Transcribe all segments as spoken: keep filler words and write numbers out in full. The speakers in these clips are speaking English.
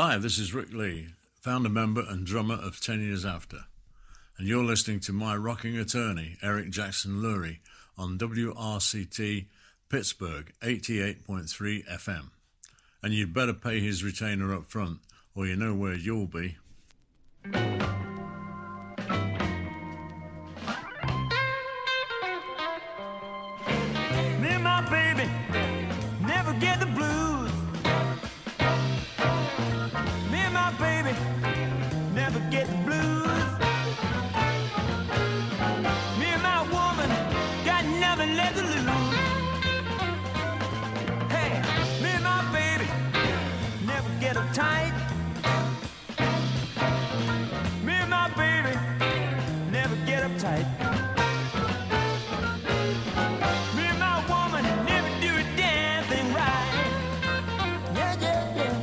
Hi, this is Rick Lee, founder member and drummer of Ten Years After, and you're listening to my rocking attorney, Eric Jackson Lurie, on W R C T Pittsburgh eighty-eight point three F M. And you'd better pay his retainer up front, or you know where you'll be. Me and my baby never get the blues. Me and my baby never get the blues. Me and my woman got nothing left to lose. Hey, me and my baby never get uptight. Me and my baby never get uptight. Me and my woman never do a damn thing right. Yeah, yeah, yeah.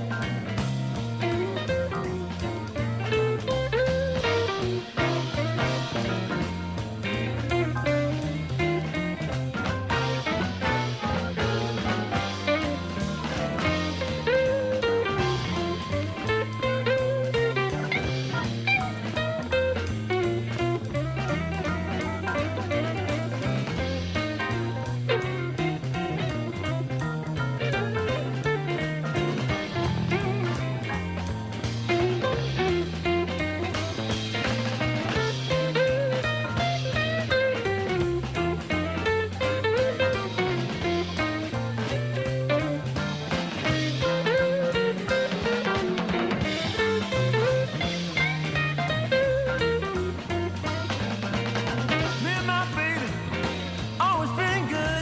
Me and my baby always feeling good.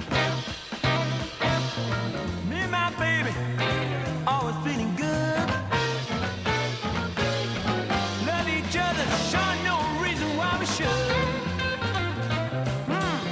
Me and my baby always feeling good. Love each other, sure no reason why we should. Hmm.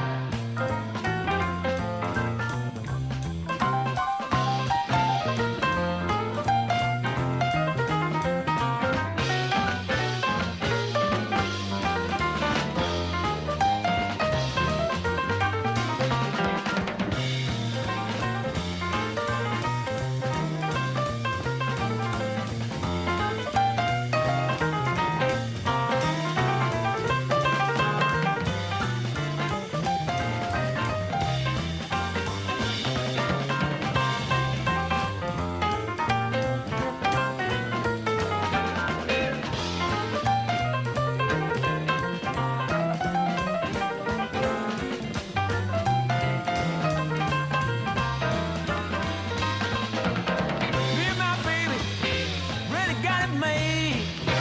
Me and my baby really got it made.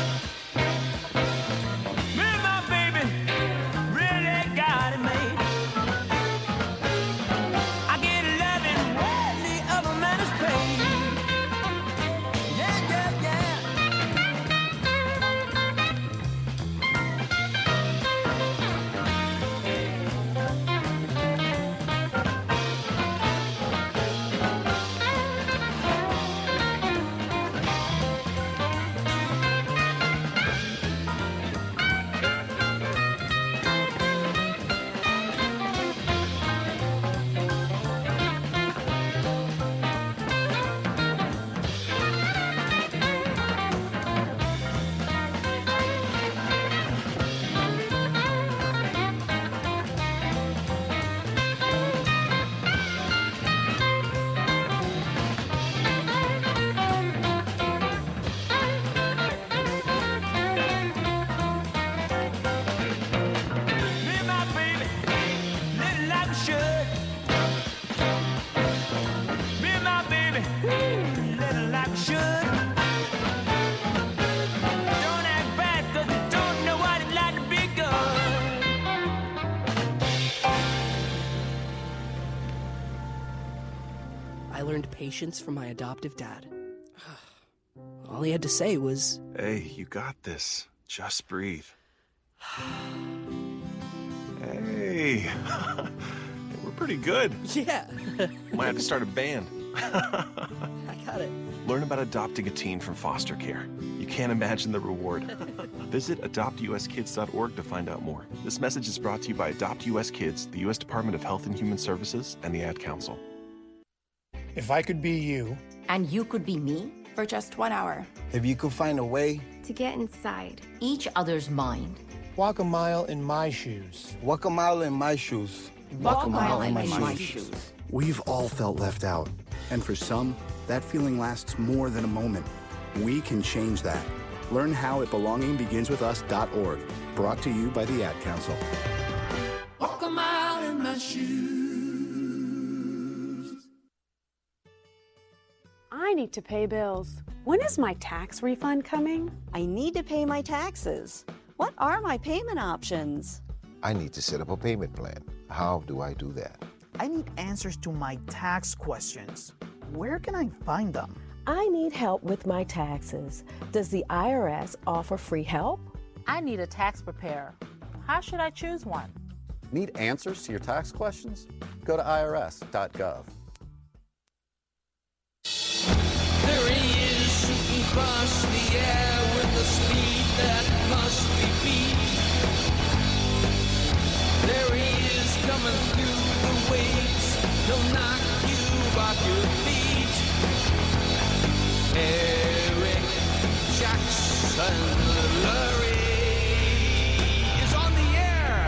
Me and my baby really got it made. I get loving when the other man is paid. Yeah, yeah, yeah. Me and my baby living like we should. Me and my baby living like we should. Don't act bad 'cause you don't know what it's like to be good. I learned patience from my adoptive dad. All he had to say was, Hey, you got this. Just breathe. Hey. We're pretty good. yeah, Might have to start a band. I got it. Learn about adopting a teen from foster care. You can't imagine the reward. Visit adopt u s kids dot org to find out more. This message is brought to you by Adopt U S Kids, the U S Department of Health and Human Services, and the Ad Council. If I could be you, And you could be me? for just one hour. If you could find a way to get inside each other's mind. Walk a mile in my shoes. Walk a mile in my shoes. Walk, Walk a mile, mile in, my, in my shoes. shoes. We've all felt left out. And for some, that feeling lasts more than a moment. We can change that. Learn how at belonging begins with us dot org. Brought to you by the Ad Council. Walk a mile in my shoes. I need to pay bills. When is my tax refund coming? I need to pay my taxes. What are my payment options? I need to set up a payment plan. How do I do that? I need answers to my tax questions. Where can I find them? I need help with my taxes. Does the I R S offer free help? I need a tax preparer. How should I choose one? Need answers to your tax questions? Go to I R S dot gov. There he is shooting across the air with a speed that must be beat. There he is coming through the waves. He'll knock you off your feet. Eric Jackson Lurie is on the air.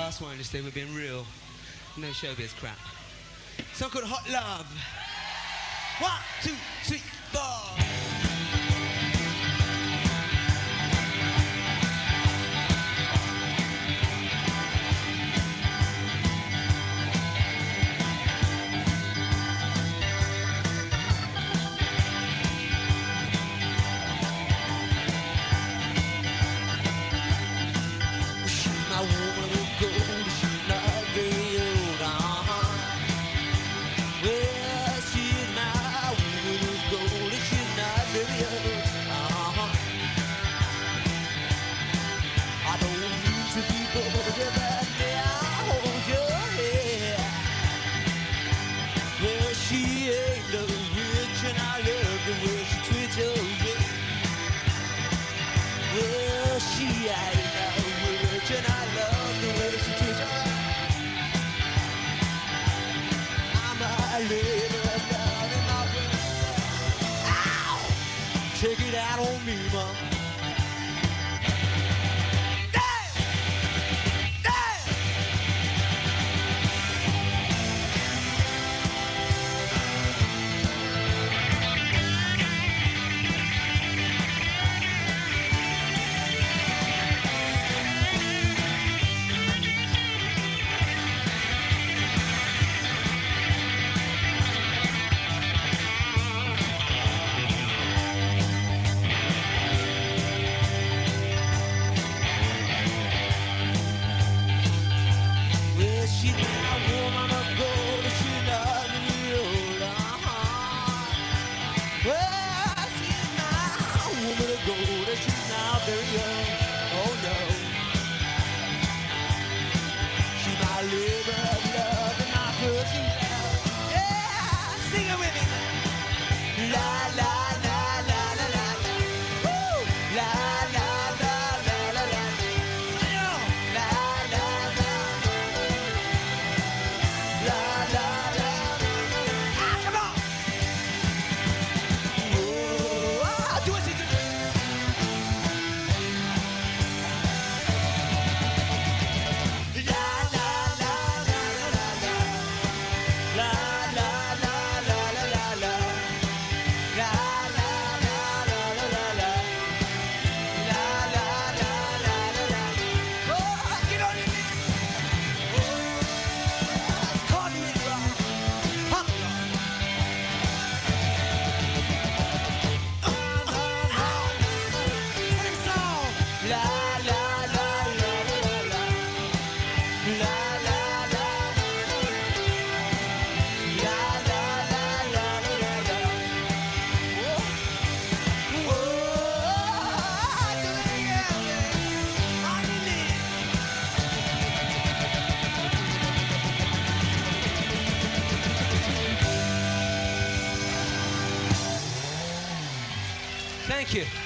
last one, just say we're being real. No showbiz crap. Song called Hot Love. One, two, three, four. Take it out on me, mom. Thank you.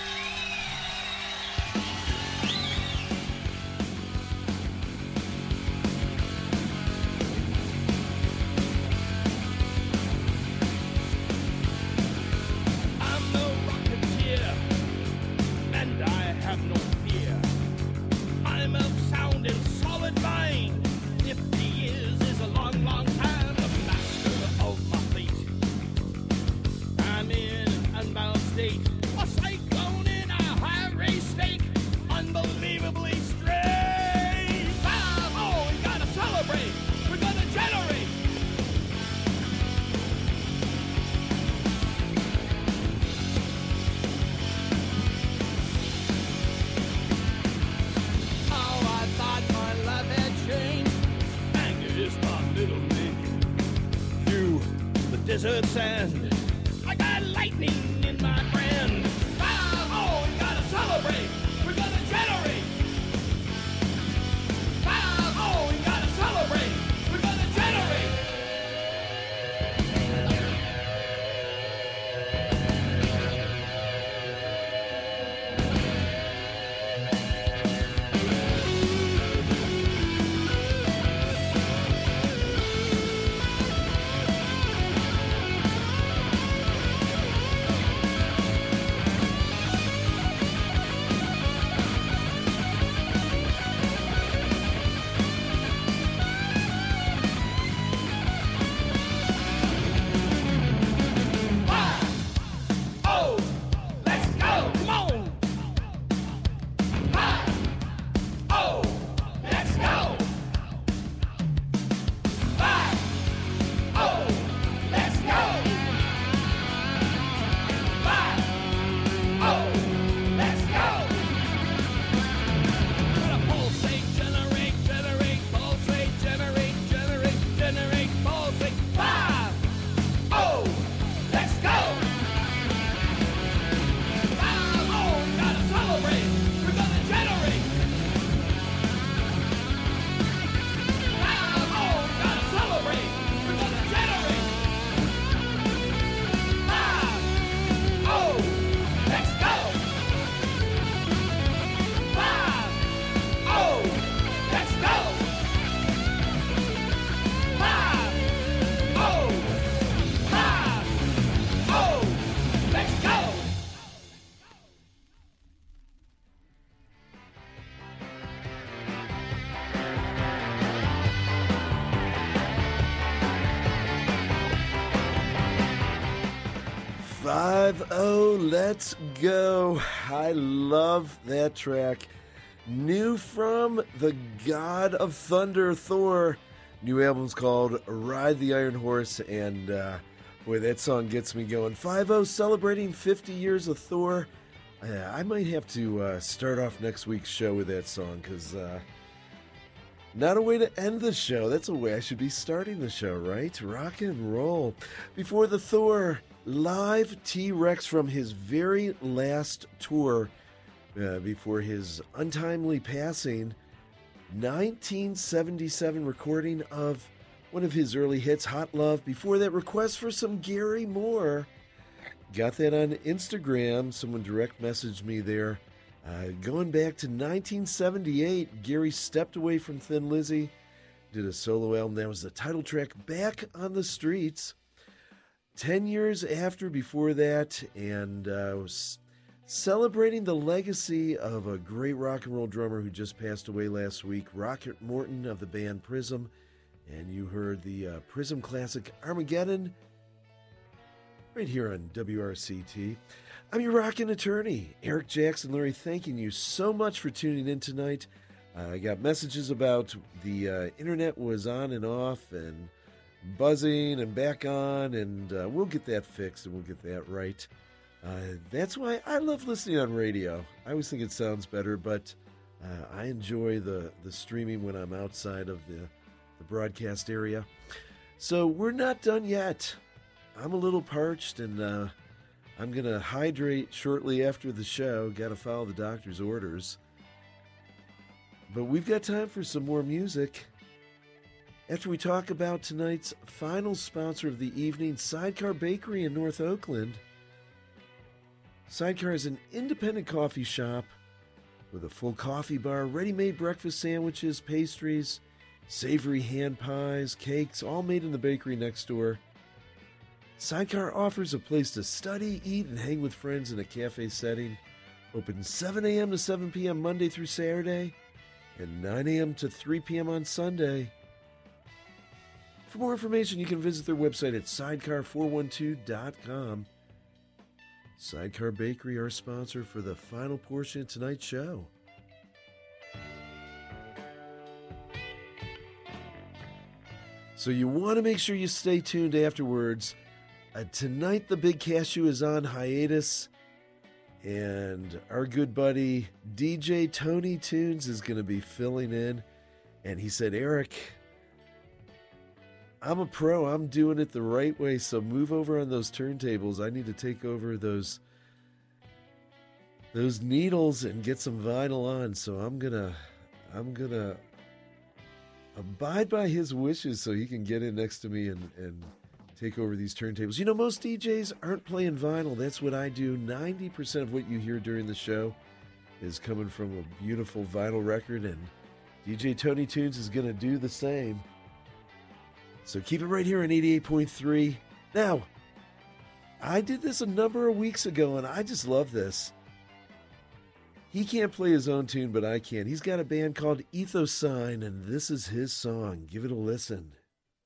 I'm a rocketeer, and I have no fear. I'm of sound and solid mind. Fifty years is a long, long time. The master of my fate. I'm in an unbound state. A cyclone in a high-ray state. Unbelievably strange. Five, oh, we gotta celebrate. We're gonna generate. Oh, I thought my life had changed. Anger is my middle name. Through the desert sand, I got lightning in my brand. Five, oh, we gotta celebrate. We're gonna generate. Five, oh, we gotta celebrate. We're gonna generate. five oh, let's go. I love that track. New from the God of Thunder, Thor. New album's called Ride the Iron Horse, and uh, boy, that song gets me going. five oh celebrating fifty years of Thor. Uh, I might have to uh, start off next week's show with that song, because uh, not a way to end the show. That's a way I should be starting the show, right? Rock and roll. Before the Thor, live T-Rex from his very last tour uh, before his untimely passing. nineteen seventy-seven recording of one of his early hits, Hot Love. Before that, request for some Gary Moore. Got that on Instagram. Someone direct messaged me there. Uh, going back to nineteen seventy-eight, Gary stepped away from Thin Lizzy, did a solo album. That was the title track, Back on the Streets. Ten years after, before that, and uh, was celebrating the legacy of a great rock and roll drummer who just passed away last week, Rocket Morton of the band Prism. And you heard the uh, Prism classic Armageddon right here on W R C T. I'm your rockin' attorney, Eric Jackson Lurie, thanking you so much for tuning in tonight. Uh, I got messages about the uh, internet was on and off and buzzing and back on, and uh, we'll get that fixed and we'll get that right. Uh, that's why I love listening on radio. I always think it sounds better, but uh, I enjoy the, the streaming when I'm outside of the, the broadcast area. So we're not done yet. I'm a little parched, and uh, I'm going to hydrate shortly after the show. Got to follow the doctor's orders. But we've got time for some more music. After we talk about tonight's final sponsor of the evening, Sidecar Bakery in North Oakland. Sidecar is an independent coffee shop with a full coffee bar, ready-made breakfast sandwiches, pastries, savory hand pies, cakes, all made in the bakery next door. Sidecar offers a place to study, eat, and hang with friends in a cafe setting. Open seven a.m. to seven p.m. Monday through Saturday and nine a.m. to three p.m. on Sunday. For more information, you can visit their website at sidecar four one two dot com. Sidecar Bakery, our sponsor for the final portion of tonight's show. So you want to make sure you stay tuned afterwards. Uh, tonight, the Big Cashew is on hiatus, and our good buddy D J Tony Tunes is going to be filling in. And he said, Eric, I'm a pro. I'm doing it the right way, so move over on those turntables. I need to take over those those needles and get some vinyl on. So I'm gonna I'm gonna abide by his wishes so he can get in next to me and and take over these turntables. You know, most D Js aren't playing vinyl. That's what I do. ninety percent of what you hear during the show is coming from a beautiful vinyl record, and D J Tony Tunes is going to do the same. So keep it right here on eighty-eight point three. Now, I did this a number of weeks ago, and I just love this. He can't play his own tune, but I can. He's got a band called Ethosine, and this is his song. Give it a listen.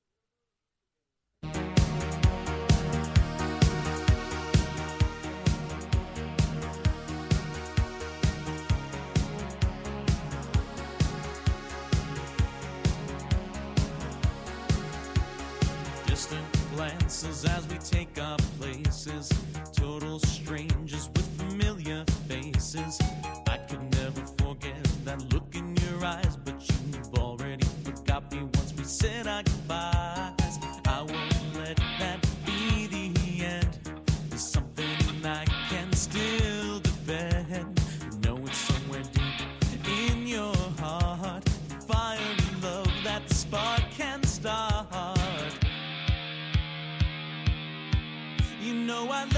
Glances as we take our places, total strangers with familiar faces. I could never forget that look in your eyes, but you've already forgot me once we said our goodbyes. I won't let that be the end. There's something I can still defend. Know it's somewhere deep in your heart, fire and love that the spark can start. You know I love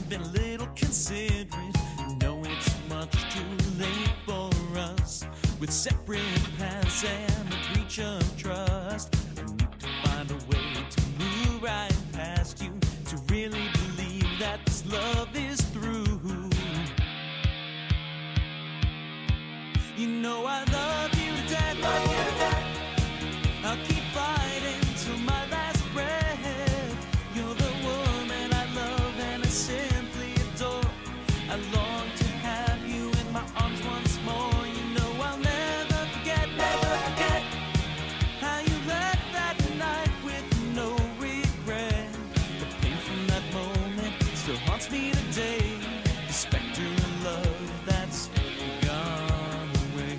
been a little considerate. Know it's much too late for us. With separate paths and a breach of trust, I need to find a way to move right past you, to really believe that this love is through. You know I love you to death, love you to death. I'll keep fighting till my last breath. You're the woman I love and I simply adore. I long to have you in my arms once more. You know I'll never forget, never forget how you left that night with no regret. The pain from that moment still haunts me today. The specter of love that's gone away.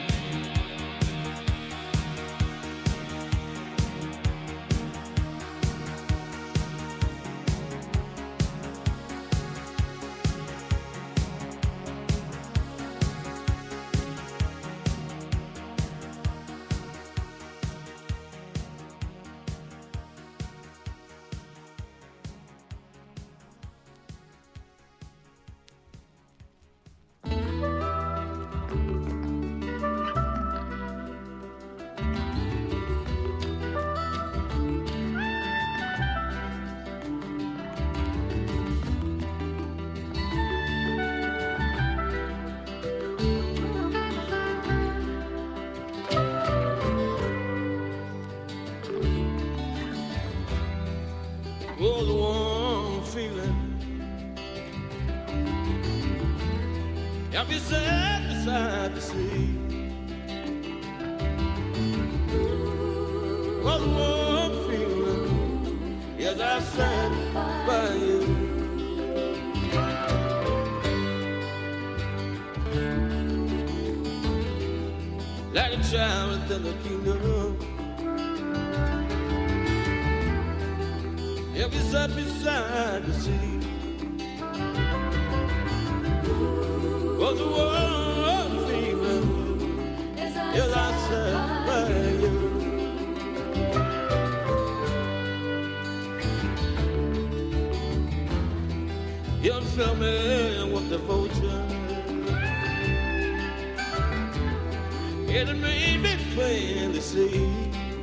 Oh, the warm feeling. I'll be sat beside the sea. Oh, the warm feeling. Yes, I sat by you. Like a child within the kingdom. If you sat beside the sea, was the world feeling as I sat by you. You fill me with devotion, it made me plain to see.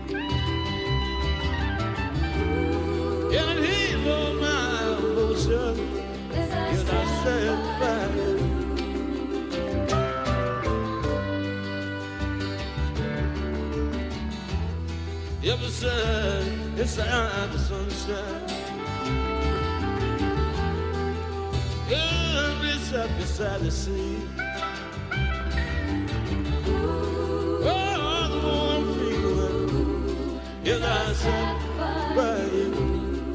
And it healed my emotion as I sat by you. Ever sat inside the sunshine, every sat beside the sea. Oh, the warm feeling as I sat by you.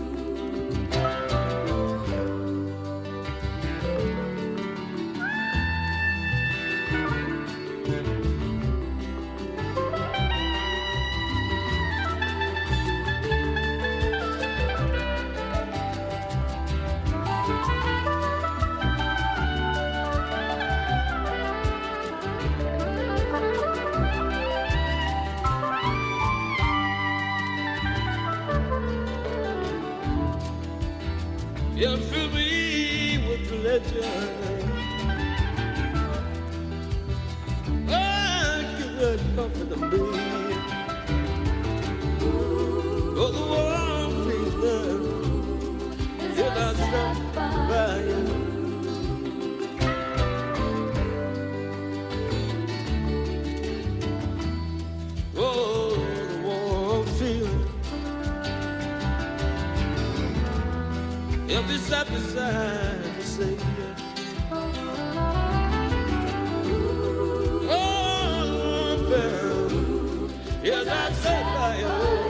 You fill me with religion. I give that comfort to me. Oh, the warm feeling, and I stand by you. Oh, the warm feeling. You'll be sat beside the Savior. Oh, well, yes, I sat by you.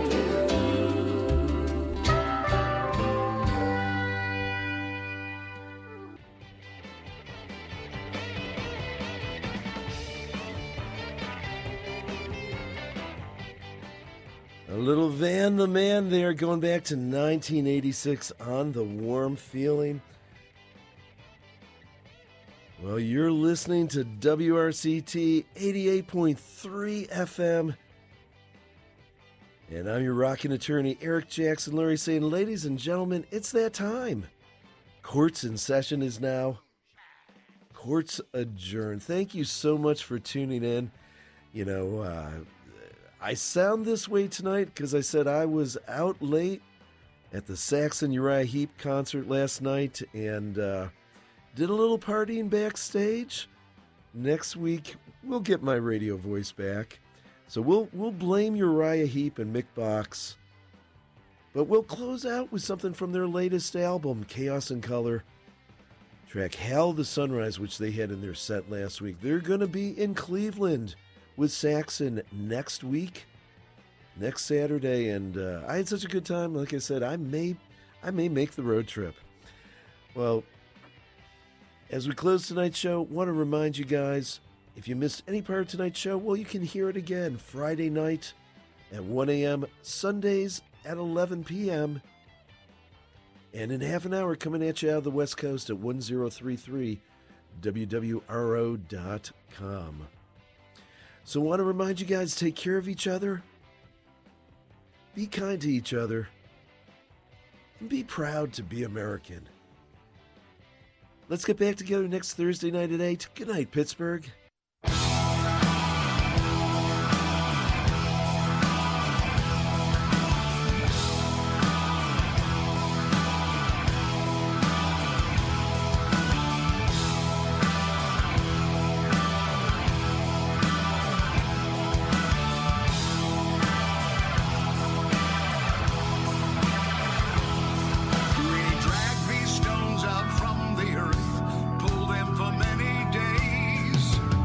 A little Van the Man there, going back to nineteen eighty-six on The Warm Feeling. Well, you're listening to W R C T eighty-eight point three F M. And I'm your rockin' attorney, Eric Jackson Lurie, saying, ladies and gentlemen, it's that time. Courts in session is now. Courts adjourned. Thank you so much for tuning in. You know, uh, I sound this way tonight because I said I was out late at the Saxon Uriah Heep concert last night and uh, did a little partying backstage. Next week, we'll get my radio voice back. So we'll we'll blame Uriah Heep and Mick Box. But we'll close out with something from their latest album, Chaos in Color. Track Hell the Sunrise, which they had in their set last week. They're going to be in Cleveland with Saxon next week, next Saturday. And uh, I had such a good time. Like I said, I may, I may make the road trip. Well, as we close tonight's show, want to remind you guys, if you missed any part of tonight's show, well, you can hear it again Friday night at one a.m., Sundays at eleven p.m., and in half an hour coming at you out of the West Coast at ten thirty-three W W R O dot com. So I want to remind you guys, take care of each other, be kind to each other, and be proud to be American. Let's get back together next Thursday night at eight. Good night, Pittsburgh. Drag these stones out from the earth, pull them for many days.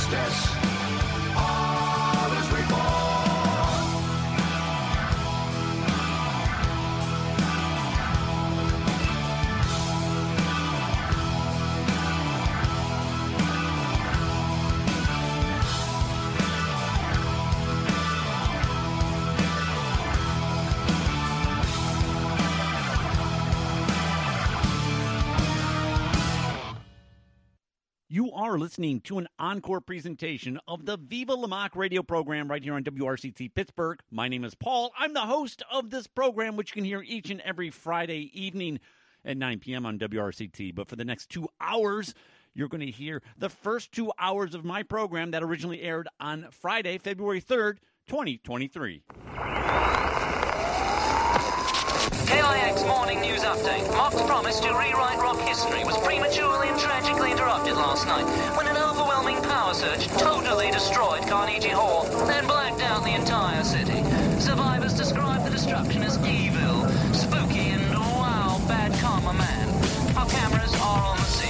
justice. All is reborn. You are listening to an encore presentation of the Viva La Mock radio program right here on W R C T Pittsburgh. My name is Paul. I'm the host of this program, which you can hear each and every Friday evening at nine p.m. on W R C T. But for the next two hours, you're going to hear the first two hours of my program that originally aired on Friday, February third, twenty twenty-three. K I X Morning News Update. Mock's promise to rewrite rock history was prematurely and tragically interrupted last night when an overwhelming power surge totally destroyed Carnegie Hall and blacked out the entire city. Survivors describe the destruction as evil, spooky, and wow, bad karma man. Our cameras are on the scene.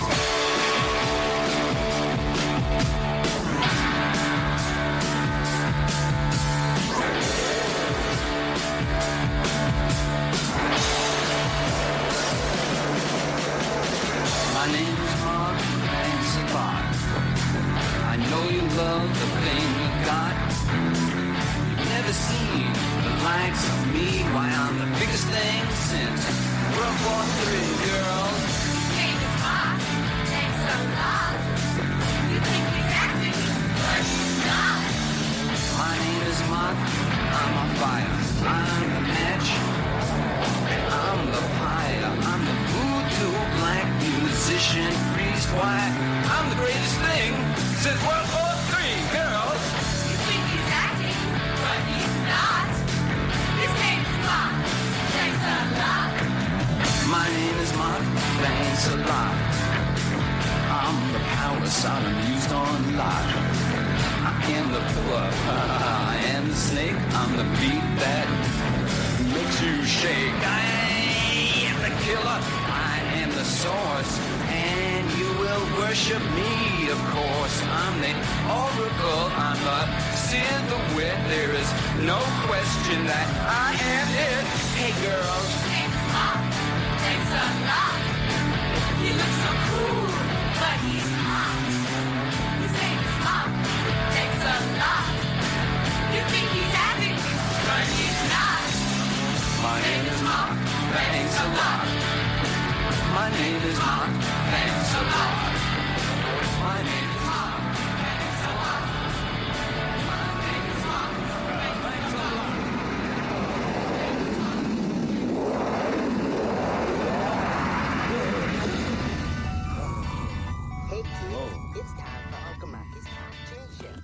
My name is Mark, thanks a lot. I know you love the thing you got. You've never seen the likes of me. Why, I'm the biggest thing since World War Three, girls. My name is Mark, thanks a lot. You think he's acting, but he's not. My name is Mark, I'm on fire. I'm the match, and I'm the fire. I'm the voodoo black musician priest. Why, I'm the greatest thing since World War Three, girls. You think he's acting, but he's not. His name is Mark, thanks a lot. My name is Mark, thanks a lot. I'm the power Sodom used on Lot. I am the pillar, I am the snake. I'm the beat that makes you shake. I am the killer, I am the source, and you will worship me, of course. I'm the oracle, I'm the Sid the Wit. There is no question that I am it. Hey girls, Name's Mark, thanks a lot. He looks so cool, but he's hot. His name is Mark, thanks a lot. You think he's acting, but he's not. my name is Mark, thanks a lot. My name is Mark, thanks a lot. My name is Mark, thanks a lot. My name is Mark, thanks a lot. Hey kids, it's time for Uncle Marcus' Cartoon Show.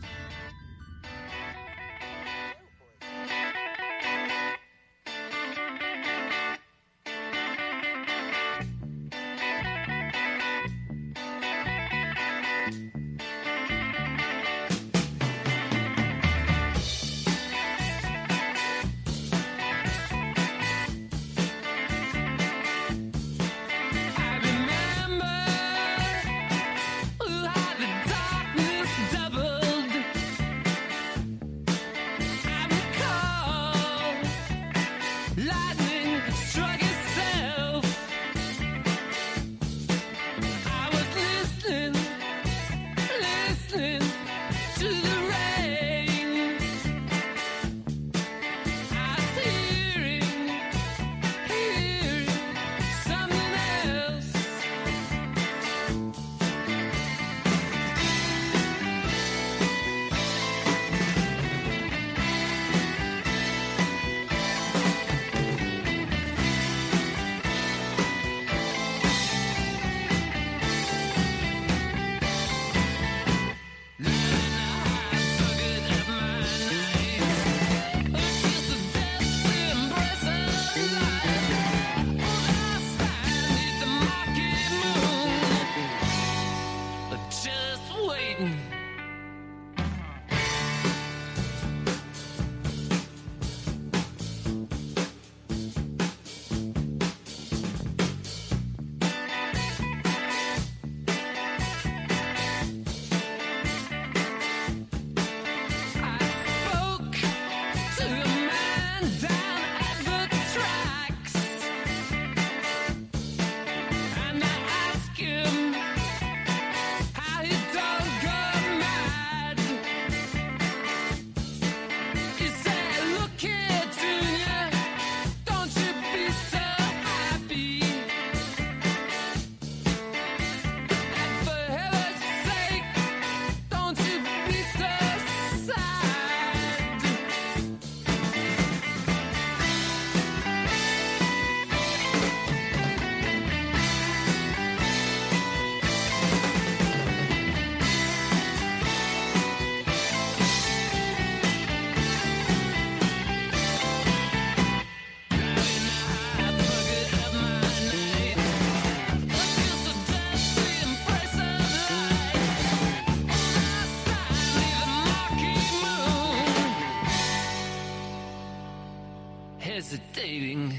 waiting.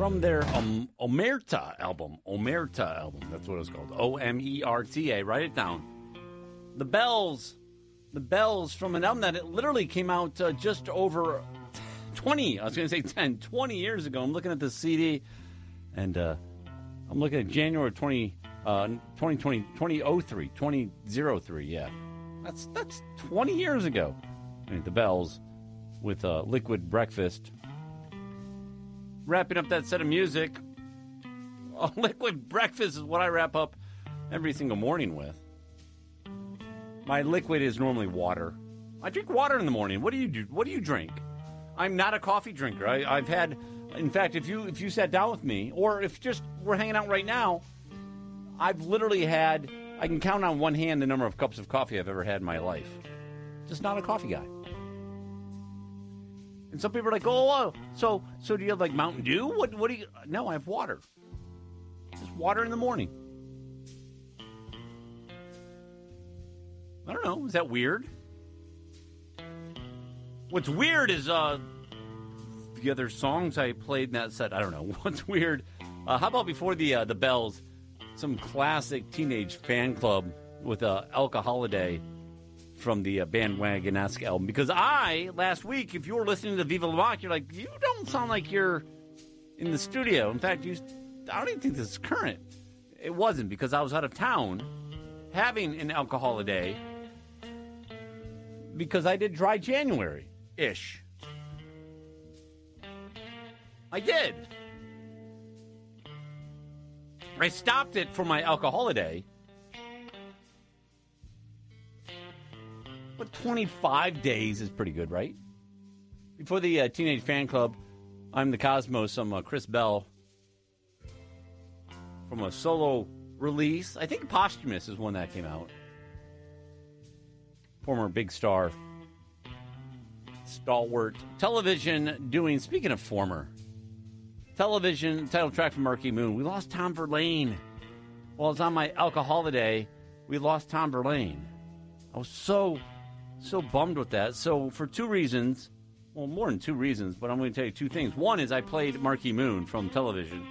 from their um, Omerta album. Omerta album. That's what it's called. O M E R T A. Write it down. The Bells. The Bells from an album that it literally came out uh, just over twenty. I was going to say ten, twenty years ago. I'm looking at the C D, and uh, I'm looking at January twenty, uh, twenty twenty, twenty oh three, twenty oh three, yeah. That's that's twenty years ago. I mean, the Bells with uh, Liquid Breakfast. Wrapping up that set of music. Oh, Liquid Breakfast is what I wrap up every single morning with. My liquid is normally water. I drink water in the morning. What do you do? What do you drink? I'm not a coffee drinker. I, I've had, in fact, if you if you sat down with me, or if just we're hanging out right now, I've literally had, I can count on one hand the number of cups of coffee I've ever had in my life. Just not a coffee guy. And some people are like, oh, so so do you have like Mountain Dew? What what do you? No, I have water. Just water in the morning. I don't know. Is that weird? What's weird is uh, the other songs I played in that set. I don't know. What's weird? Uh, how about before the uh, the Bells, some classic Teenage Fan Club with uh, Elka Holiday from the uh, Bandwagon-esque album. Because I, last week, if you were listening to Viva La Mock, you're like, you don't sound like you're in the studio. In fact, you, I don't even think this is current. It wasn't, because I was out of town having an Elka Holiday because I did Dry January-ish. I did. I stopped it for my Elka Holiday. But twenty-five days is pretty good, right? Before the uh, Teenage Fan Club, I'm the Cosmos. I'm uh, Chris Bell from a solo release. I think Posthumous is one that came out. Former big star, stalwart television doing, speaking of former, television title track from Marquee Moon. We lost Tom Verlaine. While it's on my Elka Holiday, we lost Tom Verlaine. I was so... So bummed with that. So for two reasons, well, more than two reasons, but I'm going to tell you two things. One is I played Marquee Moon from television.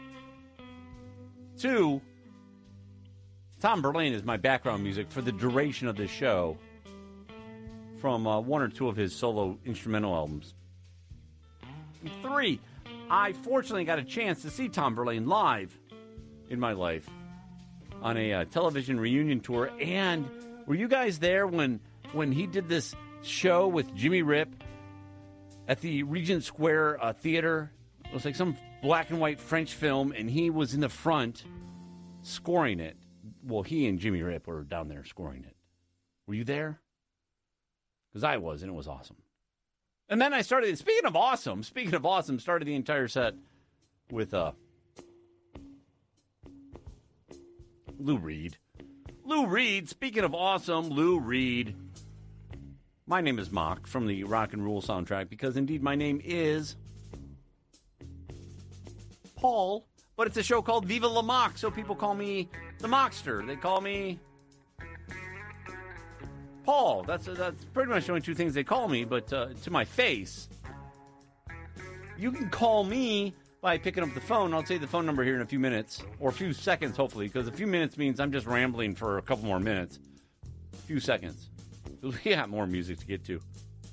Two, Tom Verlaine is my background music for the duration of this show from uh, one or two of his solo instrumental albums. And three, I fortunately got a chance to see Tom Verlaine live in my life on a uh, television reunion tour. And were you guys there when... when he did this show with Jimmy Rip at the Regent Square uh, Theater? It was like some black and white French film, and he was in the front scoring it. Well, he and Jimmy Rip were down there scoring it. Were you there? Because I was, and it was awesome. And then I started, speaking of awesome, speaking of awesome, started the entire set with uh, Lou Reed. Lou Reed, speaking of awesome, Lou Reed. My name is Mock from the Rock and Roll soundtrack because indeed my name is Paul, but it's a show called Viva La Mock, so people call me the Mockster. They call me Paul. That's that's pretty much the only two things they call me, but uh, to my face. You can call me by picking up the phone. I'll tell you the phone number here in a few minutes, or a few seconds, hopefully, because a few minutes means I'm just rambling for a couple more minutes. A few seconds. We got more music to get to.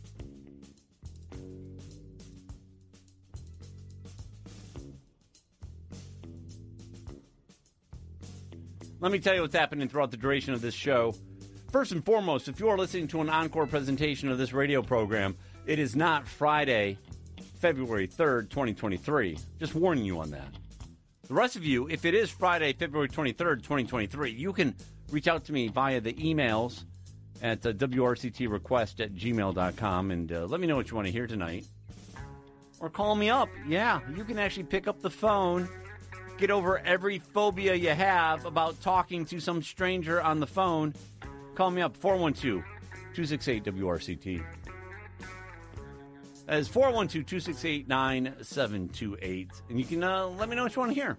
Let me tell you what's happening throughout the duration of this show. First and foremost, if you are listening to an encore presentation of this radio program, it is not Friday, February third, twenty twenty-three. Just warning you on that. The rest of you, if it is Friday, February twenty-third, twenty twenty-three, you can reach out to me via the emails at uh, W R C T request at gmail dot com and uh, let me know what you want to hear tonight. Or call me up. Yeah, you can actually pick up the phone, get over every phobia you have about talking to some stranger on the phone. Call me up, four one two, two six eight, W R C T. That is four one two, two six eight, nine seven two eight. And you can uh, let me know what you want to hear.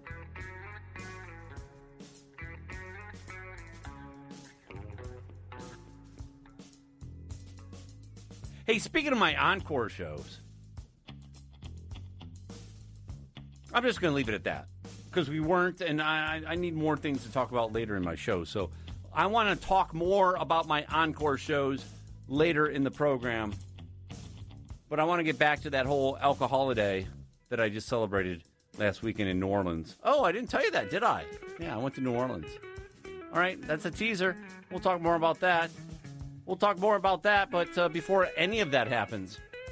Hey, speaking of my encore shows, I'm just going to leave it at that because we weren't, and I, I need more things to talk about later in my show. So I want to talk more about my encore shows later in the program. But I want to get back to that whole alcoholiday that I just celebrated last weekend in New Orleans. Oh, I didn't tell you that, did I? Yeah, I went to New Orleans. All right, that's a teaser. We'll talk more about that. We'll talk more about that, but uh, before any of that happens,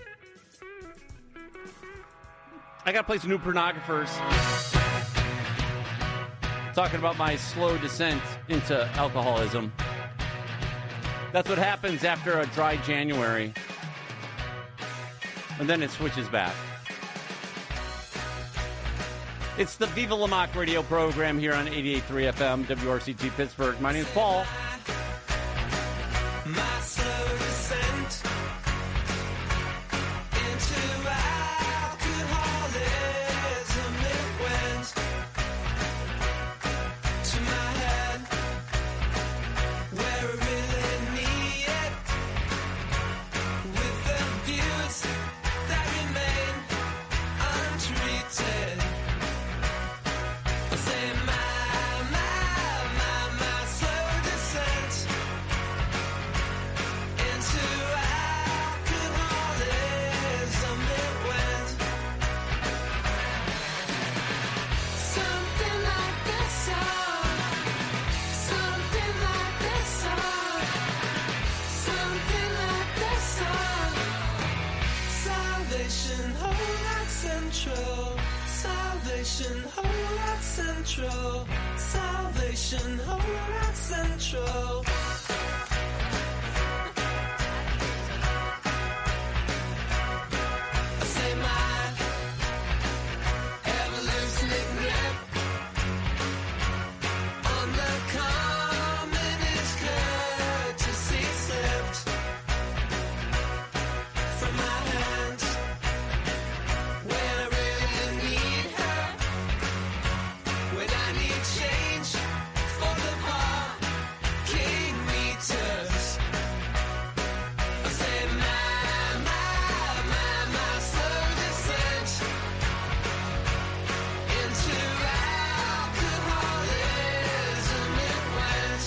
I got to play some new pornographers. Talking about my slow descent into alcoholism. That's what happens after a dry January. And then it switches back. It's the Viva La Mock radio program here on eighty-eight point three F M, W R C T Pittsburgh. My name is Paul. My slow descent into alcoholism, it went to my head where I really need it, with the views that remain untreated. I say my, my, my, my slow descent into alcoholism, it went something like this song, something like this song, something like this song. Salvation, hold out central. Salvation, hold out central. Salvation, hold out central. I say my ever-loosening grip on the common is courtesy slipped from my hands when I really need her, when I need change for the parking meters. I say my, my, my, my slow descent into alcoholism, it went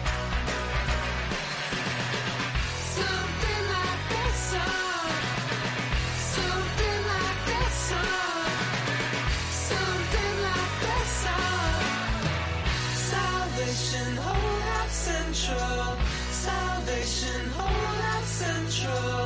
something like this song, something like this song, something like this song. Salvation, hold out central. Salvation, hold out central.